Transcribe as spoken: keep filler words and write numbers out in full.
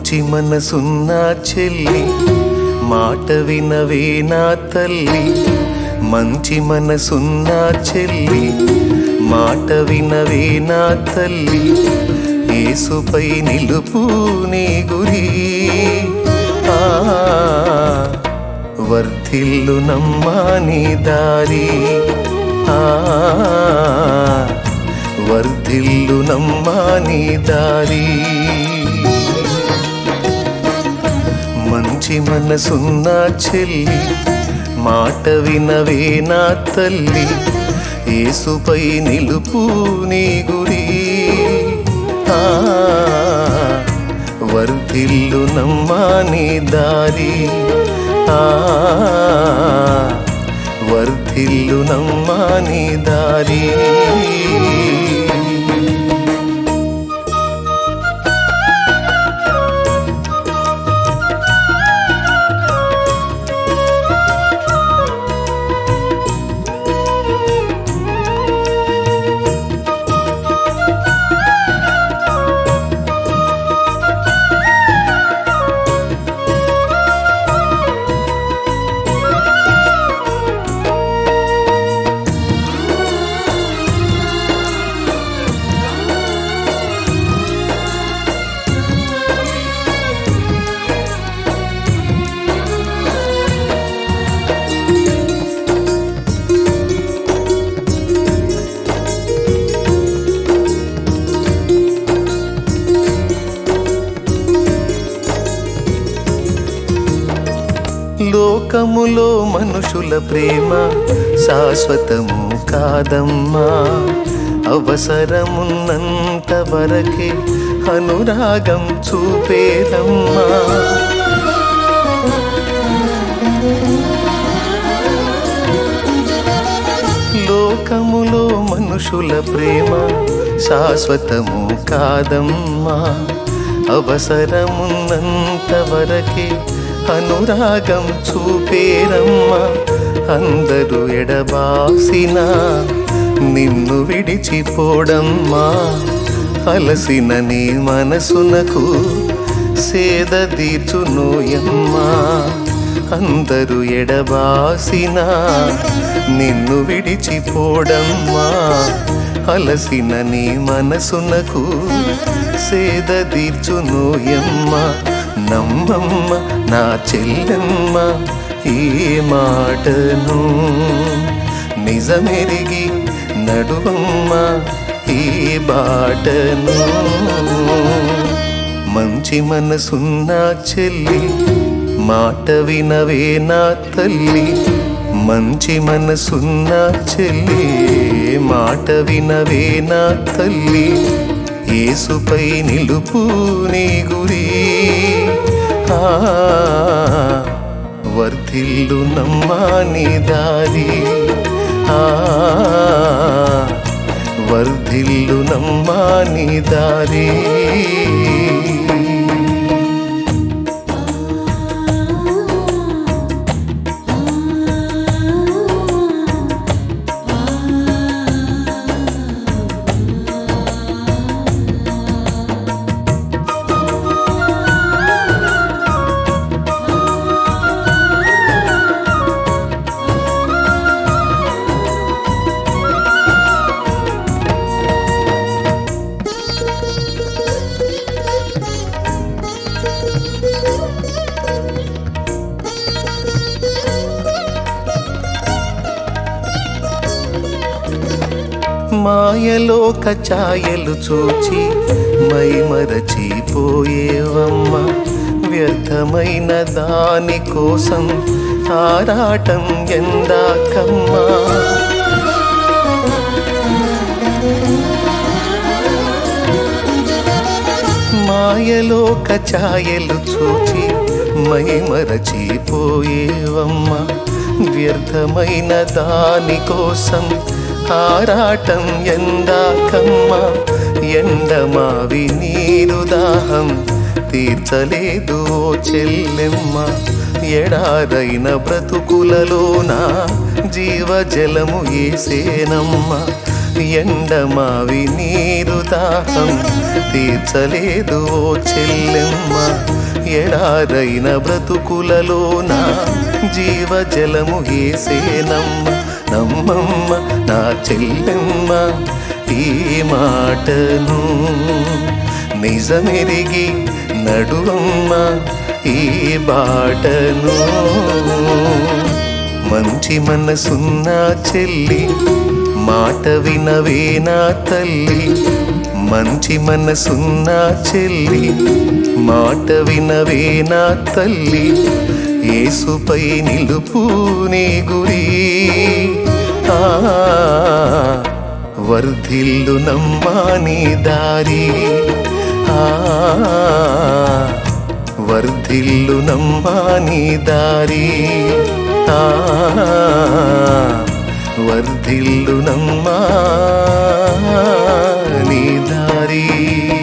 మంచి మనసున్న చెల్లి మాట వినవే నా తల్లి, మంచి మనసున్న చెల్లి మాట వినవే నా తల్లి, యేసుపై నిలుపు నీ గురి. ఆ వర్ధిల్లు నమ్మా నీ దారి, ఆ వర్ధిల్లు నమ్మా నీ దారి. మంచి మనసున్న చెల్లి మాట వినవే నా తల్లి, యేసుపై నిలుపు నీ గురి. ఆ వర్ధిల్లు నమ్మా నీ దారి, ఆ వర్ధిల్లు నమ్మా నీ దారి. లోకములో మనుషుల ప్రేమ శాశ్వతము కాదమ్మా, అవసరమున్నంత వరకే అనురాగం చూపేదమ్మా. లోకములో మనుషుల ప్రేమ శాశ్వతము కాదమ్మా, అవసరమున్నంత వరకే అనురాగం చూపేరమ్మా. అందరూ ఎడబాసినా నిన్ను విడిచిపోడమ్మా, అలసిన నీ మనసునకు సేద తీర్చునోయమ్మా. అందరూ ఎడబాసినా నిన్ను విడిచిపోడమ్మా, అలసిన నీ మనసునకు సేద తీర్చునోయమ్మా. నమ్మమ్మ నా చెల్లెమ్మ ఈ మాటను, నిజమెరిగి నడువమ్మ ఈ బాటను. మంచి మనసున్న చెల్లి మాట వినవే నా తల్లి, మంచి మనసున్న చెల్లి మాట వినవే నా తల్లి, యేసుపై నిలుపు నీ గురి. ఆ వర్ధిల్లు నమ్మా నీ దారి, ఆ వర్ధిల్లు నమ్మా నీ దారి. మాయలోక ఛాయలు చూచి మై మరచిపోయేవమ్మ, వ్యర్థమైన దాని కోసం ఆరాటం ఎందాకమ్మా. మాయలోక ఛాయలు చూచి మై మరచిపోయేవమ్మ, వ్యర్థమైన దాని కోసం ఆరాటం ఎందాకమ్మా. ఎండమావి నీరు దాహం తీర్చలేదు ఓ చెల్లెమ్మ, ఎడారైన బ్రతుకులలోన జీవజలము యేసేనమ్మ. ఎండమావి నీరు దాహం తీర్చలేదు ఓ చెల్లెమ్మ. ఎడారైన బ్రతుకులలోన జీవజలము ఏసేనమ్మ. నమ్మమ్మ నా చెల్లెమ్మ ఈ మాటను, నిజమెరిగి నడువమ్మ ఈ బాటను. మంచి మనసున్న చెల్లి మాట వినవే నా తల్లి. మంచి మనసున్న చెల్లి మాట వినవే నా తల్లి. యేసుపై నిలుపు నీ గురి. ఆ వర్ధిల్లు నమ్మా నీ దారి. ఆ వర్ధిల్లు నమ్మా నీ దారి. ఆ వర్ధిల్లు నమ్మా నీ దారి.